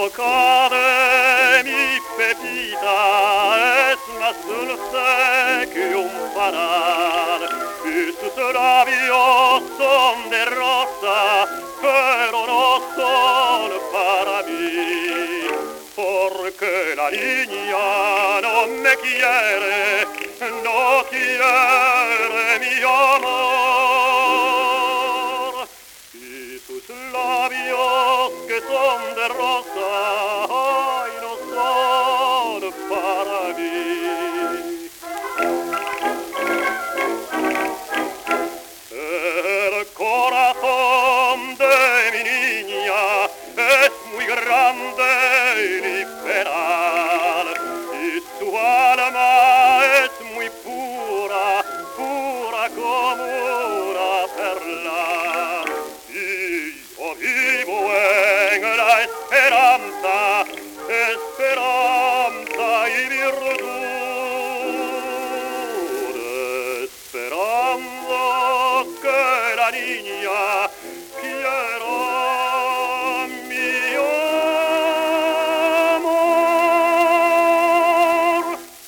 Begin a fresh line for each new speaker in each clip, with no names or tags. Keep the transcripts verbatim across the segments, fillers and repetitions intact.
boca de mi Pepita es más dulce que un panal y sus labios son de rosa, pero no son para mí, porque la niña no me quiere, no quiere mi amor, y sus labios que son de rosa, ay, no son para mí. El corazón de mi niña es muy grande y liberal, y su alma es muy pura, pura como una perla. Y yo vivo en la esperanza, esperanza y virtud, esperando que la niña quiera mi amor.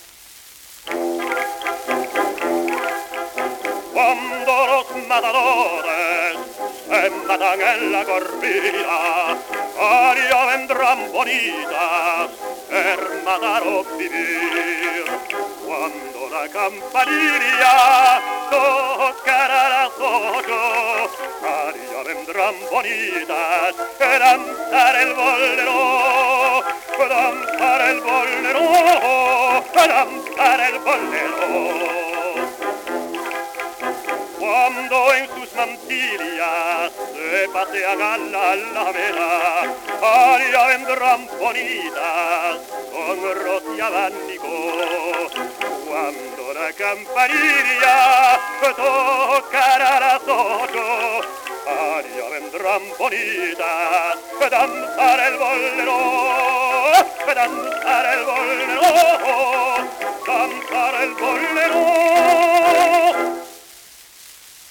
Cuando los matadores se matan en la corrida, allá vendrán bonitas ver matar o vivir. Cuando la campanilla tocará las ocho, allá vendrán bonitas danzar el bolero, danzar el bolero, danzar el bolero. Cuando en sus mantillas se pasean a la alameda, allá vendrán bonitas con rosy abanico. Cuando la campanilla tocará las ocho, allá vendrán bonitas danzar el bolero, danzar el bolero, danzar el bolero.